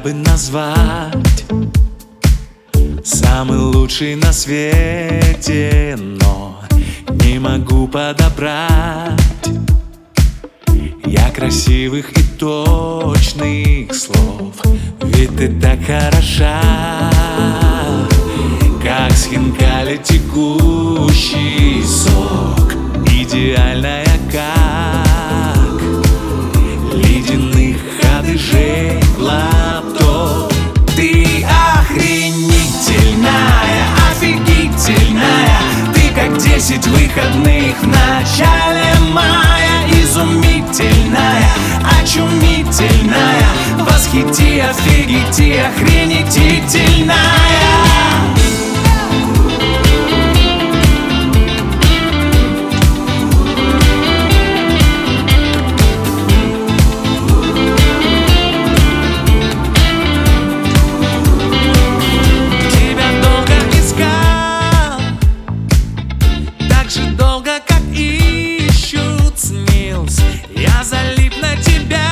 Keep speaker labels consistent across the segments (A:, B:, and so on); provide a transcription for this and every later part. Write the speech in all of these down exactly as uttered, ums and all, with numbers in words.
A: бы назвать самый лучший на свете, но не могу подобрать я красивых и точных слов. Ведь ты так хороша, как с хинкали текущий сок, идеальная, как ледяных одыжей глоток.
B: Ты охренительная, офигительная, ты как десять выходных в начале мая. Изумительная, очумительная, восхити, офигити, охренительная.
A: Долго, как ищут, снился. Я залип на тебя,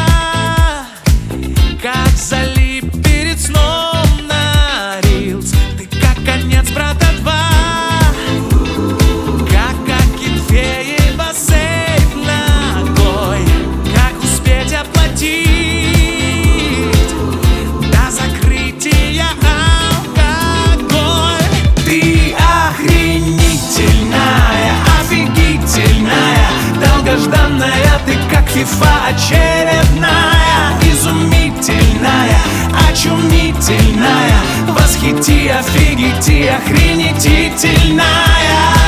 A: как залип перед сном на рилс. Ты как конец брата два, как Акинфеева сейф ногой. Как успеть оплатить до закрытия алкоголь?
B: Ты охренительная, долгожданная, ты как фифа очередная. Изумительная, очумительная, восхити, офигити, охренительная.